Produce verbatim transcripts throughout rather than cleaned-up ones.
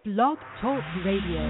Blog Talk Radio.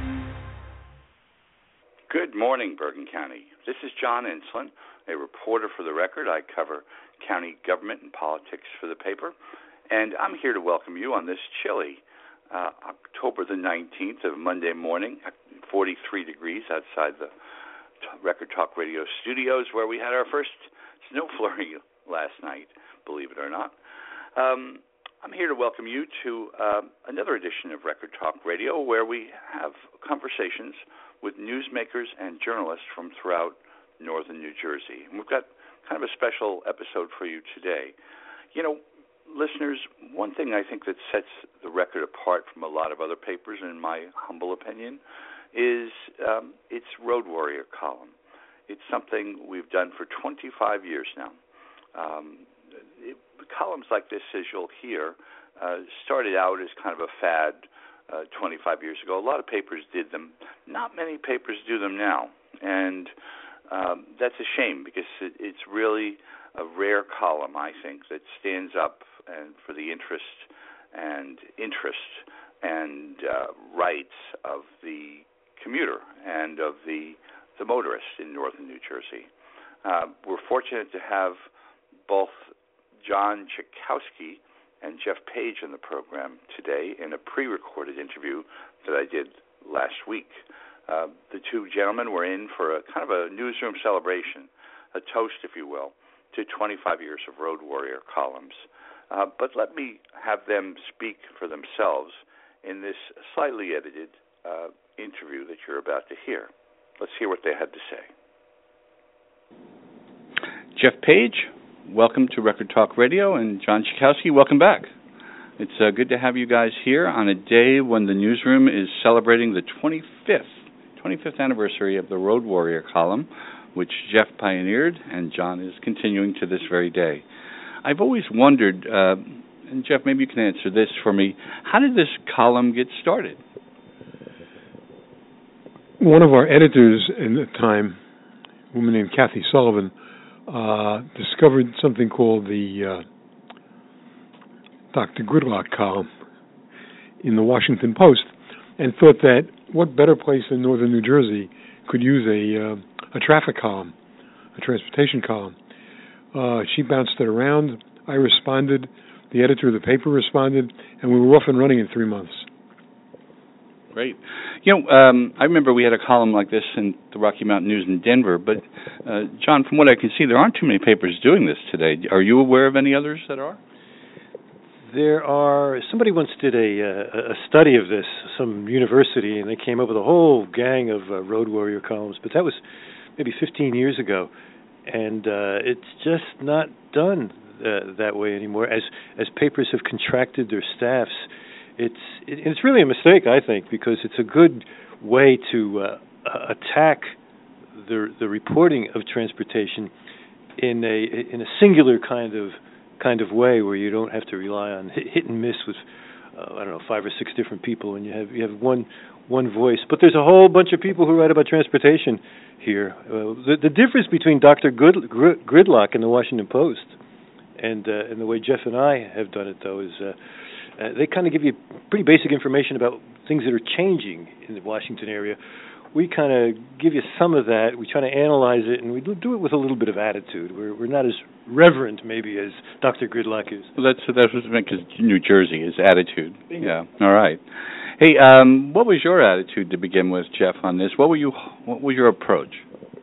Good morning, Bergen County. This is John Inslin, a reporter for The Record. I cover county government and politics for the paper, and I'm here to welcome you on this chilly uh, October the nineteenth of Monday morning, forty-three degrees outside the Record Talk Radio studios, where we had our first snow flurry last night, believe it or not. Um, I'm here to welcome you to uh, another edition of Record Talk Radio, where we have conversations with newsmakers and journalists from throughout northern New Jersey. And we've got kind of a special episode for you today. You know, listeners, one thing I think that sets the Record apart from a lot of other papers, in my humble opinion, is um, its Road Warrior column. It's something we've done for twenty-five years now. Um, it, columns like this, as you'll hear, uh, started out as kind of a fad uh, twenty-five years ago. A lot of papers did them. Not many papers do them now. And um, that's a shame, because it, it's really a rare column, I think, that stands up and for the interest and interest and uh, rights of the commuter and of the, the motorist in northern New Jersey. Uh, we're fortunate to have both John Chakowski and Jeff Page in the program today in a pre-recorded interview that I did last week. Uh, the two gentlemen were in for a kind of a newsroom celebration, a toast, if you will, to twenty-five years of Road Warrior columns. Uh, but let me have them speak for themselves in this slightly edited uh, interview that you're about to hear. Let's hear what they had to say. Jeff Page, welcome to Record Talk Radio, and John Chakowski, welcome back. It's uh, good to have you guys here on a day when the newsroom is celebrating the twenty-fifth anniversary of the Road Warrior column, which Jeff pioneered and John is continuing to this very day. I've always wondered, uh, and Jeff, maybe you can answer this for me, how did this column get started? One of our editors in the time, a woman named Kathy Sullivan, Uh, discovered something called the uh, Doctor Gridlock column in the Washington Post, and thought that what better place than northern New Jersey could use a uh, a traffic column, a transportation column. Uh, she bounced it around. I responded. The editor of the paper responded, and we were off and running in three months. Great. You know, um, I remember we had a column like this in the Rocky Mountain News in Denver, but, uh, John, from what I can see, there aren't too many papers doing this today. Are you aware of any others that are? There are. Somebody once did a, uh, a study of this, some university, and they came up with a whole gang of uh, Road Warrior columns, but that was maybe fifteen years ago, and uh, it's just not done uh, that way anymore. As, as papers have contracted their staffs, It's it, it's really a mistake, I think, because it's a good way to uh, attack the the reporting of transportation in a in a singular kind of kind of way, where you don't have to rely on hit, hit and miss with uh, I don't know five or six different people, and you have you have one one voice. But there's a whole bunch of people who write about transportation here. Uh, the, the difference between Doctor Good, Gridlock and the Washington Post, and uh, and the way Jeff and I have done it, though, is. Uh, Uh, they kind of give you pretty basic information about things that are changing in the Washington area. We kind of give you some of that. We try to analyze it, and we do it with a little bit of attitude. We're, we're not as reverent, maybe, as Doctor Gridlock is. Well, that's that's what's meant, because New Jersey is attitude. Bingo. Yeah. All right. Hey, um, what was your attitude to begin with, Jeff, on this? What were you? What was your approach?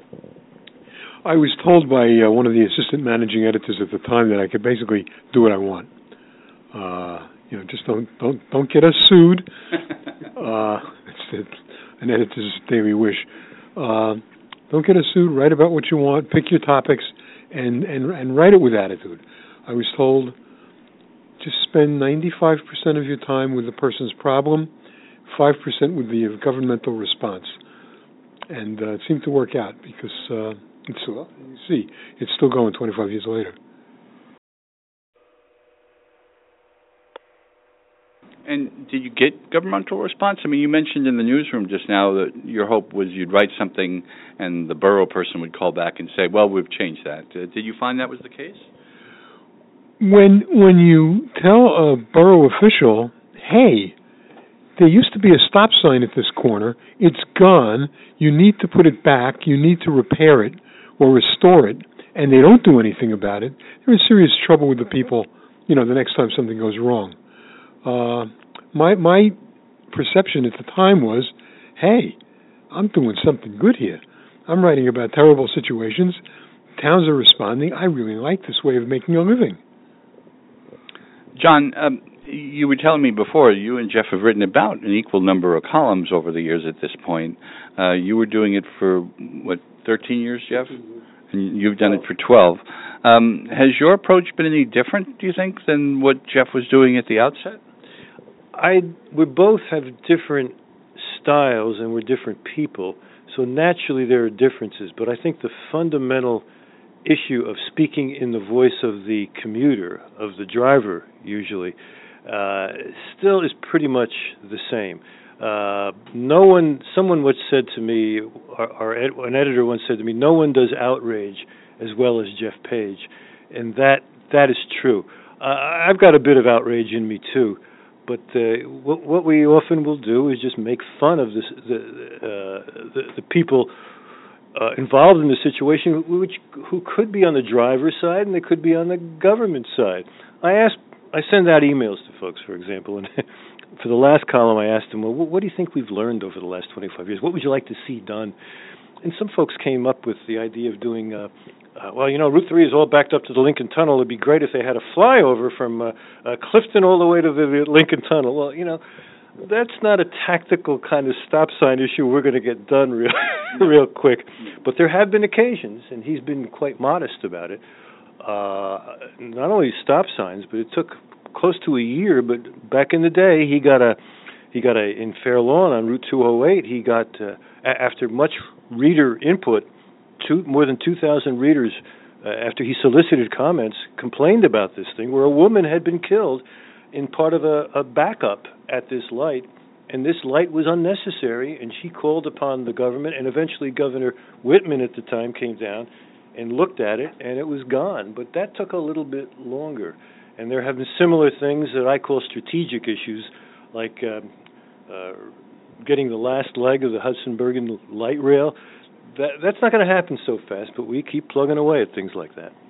I was told by uh, one of the assistant managing editors at the time that I could basically do what I want. Uh, You know, just don't don't don't get us sued. uh, it's, it's an editor's daily wish. Uh, don't get us sued. Write about what you want. Pick your topics, and, and, and write it with attitude. I was told, just spend ninety-five percent of your time with the person's problem, five percent with the governmental response, and uh, it seemed to work out, because uh, it's you see it's still going twenty-five years later. And did you get governmental response? I mean, you mentioned in the newsroom just now that your hope was you'd write something and the borough person would call back and say, well, we've changed that. Uh, did you find that was the case? When when you tell a borough official, hey, there used to be a stop sign at this corner. It's gone. You need to put it back. You need to repair it or restore it, and they don't do anything about it. They're in serious trouble with the people, you know, the next time something goes wrong. Uh, my my perception at the time was, hey, I'm doing something good here. I'm writing about terrible situations. Towns are responding. I really like this way of making a living. John, um, you were telling me before, you and Jeff have written about an equal number of columns over the years at this point. Uh, you were doing it for, what, thirteen years, Jeff? And you've done it for twelve. Um, has your approach been any different, do you think, than what Jeff was doing at the outset? I we both have different styles and we're different people, so naturally there are differences. But I think the fundamental issue of speaking in the voice of the commuter, of the driver, usually, uh, still is pretty much the same. Uh, no one, someone once said to me, or, or ed, an editor once said to me, no one does outrage as well as Jeff Page, and that that is true. Uh, I've got a bit of outrage in me too, but uh, what, what we often will do is just make fun of this, the, uh, the the people uh, involved in the situation, which who could be on the driver's side and they could be on the government side. I ask, I send out emails to folks, for example, and for the last column, I asked them, well, what do you think we've learned over the last twenty-five years? What would you like to see done? And some folks came up with the idea of doing, uh, uh, well, you know, Route three is all backed up to the Lincoln Tunnel. It'd be great if they had a flyover from uh, uh, Clifton all the way to the Lincoln Tunnel. Well, you know, that's not a tactical kind of stop sign issue we're going to get done real, real quick. But there have been occasions, and he's been quite modest about it, uh, not only stop signs, but it took close to a year, but back in the day, he got a he got a in Fair Lawn on Route two oh eight. He got uh, after much reader input, two, more than two thousand readers uh, after he solicited comments, complained about this thing where a woman had been killed in part of a, a backup at this light, and this light was unnecessary. And she called upon the government, and eventually Governor Whitman at the time came down and looked at it, and it was gone. But that took a little bit longer. And there have been similar things that I call strategic issues, like um, uh, getting the last leg of the Hudson-Bergen light rail. That, that's not going to happen so fast, but we keep plugging away at things like that.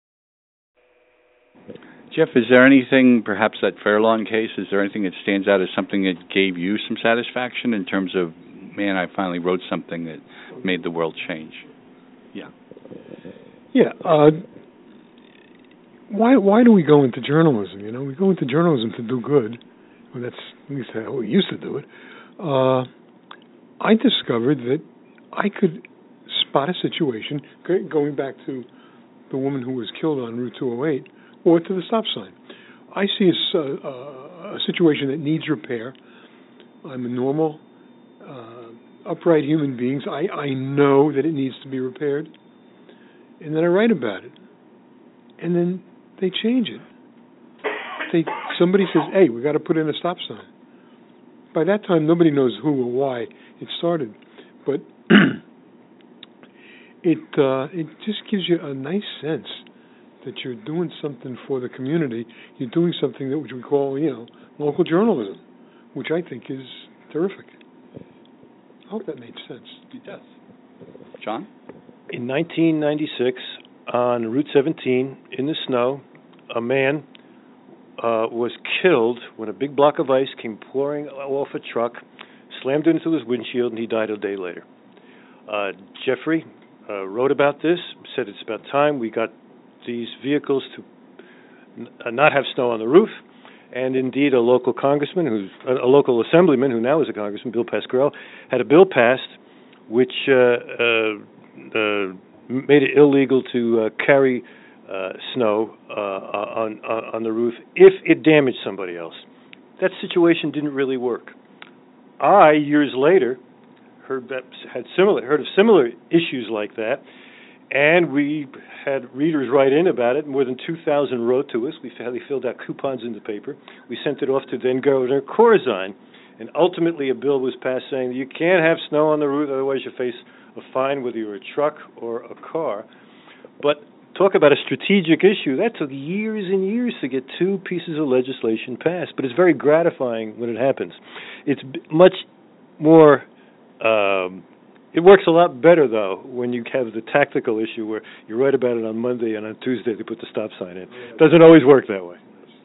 Jeff, is there anything, perhaps that Fair Lawn case, is there anything that stands out as something that gave you some satisfaction in terms of, man, I finally wrote something that made the world change? Yeah. Yeah, uh, Why why do we go into journalism? You know, we go into journalism to do good. Well, that's at least how we used to do it. Uh, I discovered that I could spot a situation, going back to the woman who was killed on Route two oh eight, or to the stop sign. I see a, a, a situation that needs repair. I'm a normal, uh, upright human being. So I, I know that it needs to be repaired. And then I write about it. And then they change it. They somebody says, "Hey, we got to put in a stop sign." By that time, nobody knows who or why it started, but it uh, it just gives you a nice sense that you're doing something for the community. You're doing something that which we call, you know, local journalism, which I think is terrific. I hope that made sense. It does. John? In nineteen ninety-six, on Route seventeen, in the snow, a man uh, was killed when a big block of ice came pouring off a truck, slammed into his windshield, and he died a day later. Uh, Jeffrey uh, wrote about this, said it's about time we got these vehicles to n- not have snow on the roof, and indeed a local congressman, who's a, a local assemblyman, who now is a congressman, Bill Pasquarello, had a bill passed which uh, uh, uh, made it illegal to uh, carry uh, snow uh, on, on on the roof if it damaged somebody else. That situation didn't really work. I, years later, heard that had similar heard of similar issues like that, and we had readers write in about it. More than two thousand wrote to us. We filled out coupons in the paper. We sent it off to then Governor Corzine, and ultimately a bill was passed saying that you can't have snow on the roof, otherwise you face a fine whether you're a truck or a car. But talk about a strategic issue. That took years and years to get two pieces of legislation passed, but it's very gratifying when it happens. It's much more, um, it works a lot better, though, when you have the tactical issue where you write about it on Monday and on Tuesday they put the stop sign in. It doesn't always work that way.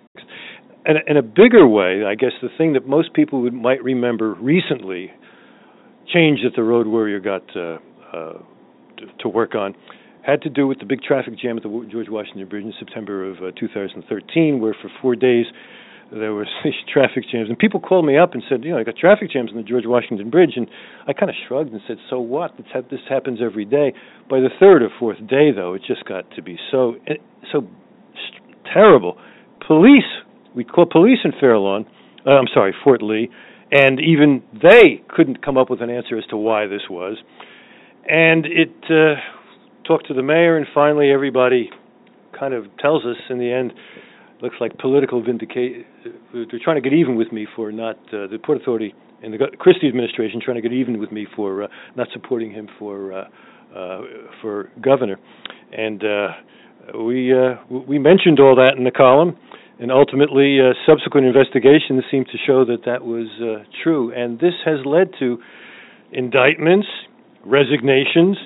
And in a bigger way, I guess the thing that most people would, might remember recently, change that the Road Warrior got uh, uh, to, to work on, had to do with the big traffic jam at the George Washington Bridge in September of uh, two thousand thirteen, where for four days there were these traffic jams. And people called me up and said, you know, I got traffic jams on the George Washington Bridge. And I kind of shrugged and said, so what? This, ha- this happens every day. By the third or fourth day, though, it just got to be so so st- terrible. Police, we called police in Fair Lawn, uh, I'm sorry, Fort Lee, and even they couldn't come up with an answer as to why this was. And it... Uh, talked to the mayor, and finally everybody kind of tells us in the end, looks like political vindicate. They're trying to get even with me for not, uh, the Port Authority and the Christie administration trying to get even with me for uh, not supporting him for uh, uh, for governor. And uh, we uh, we mentioned all that in the column, and ultimately uh, subsequent investigations seemed to show that that was uh, true. And this has led to indictments, resignations,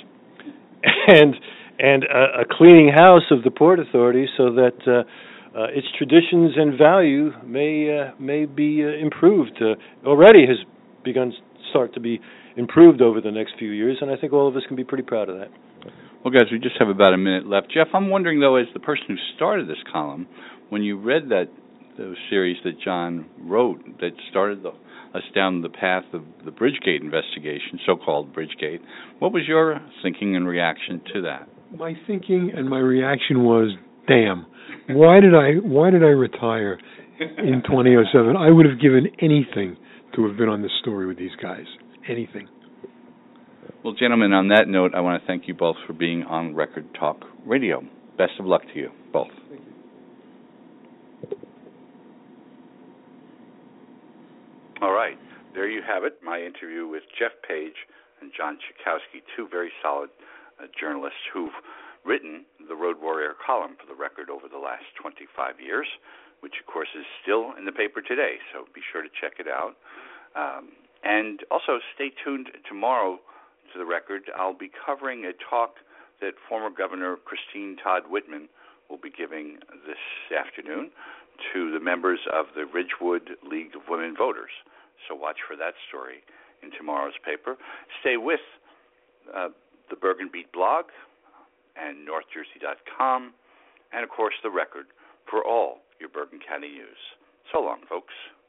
and and a, a cleaning house of the Port Authority, so that uh, uh, its traditions and value may uh, may be uh, improved. Uh, already has begun to start to be improved over the next few years, and I think all of us can be pretty proud of that. Well, guys, we just have about a minute left. Jeff, I'm wondering, though, as the person who started this column, when you read that the series that John wrote that started the us down the path of the Bridgegate investigation, so-called Bridgegate, what was your thinking and reaction to that? My thinking and my reaction was, damn, why did I why did I retire in twenty oh seven? I would have given anything to have been on this story with these guys. Anything. Well, gentlemen, on that note, I want to thank you both for being on Record Talk Radio. Best of luck to you both. Thank you. All right. There you have it, my interview with Jeff Page and John Chakowski, two very solid uh, journalists who've written the Road Warrior column for the Record over the last twenty-five years, which, of course, is still in the paper today, so be sure to check it out. Um, and also stay tuned tomorrow to the Record. I'll be covering a talk that former Governor Christine Todd Whitman will be giving this afternoon to the members of the Ridgewood League of Women Voters. So watch for that story in tomorrow's paper. Stay with uh, the Bergen Beat blog and north jersey dot com, and, of course, the Record for all your Bergen County news. So long, folks.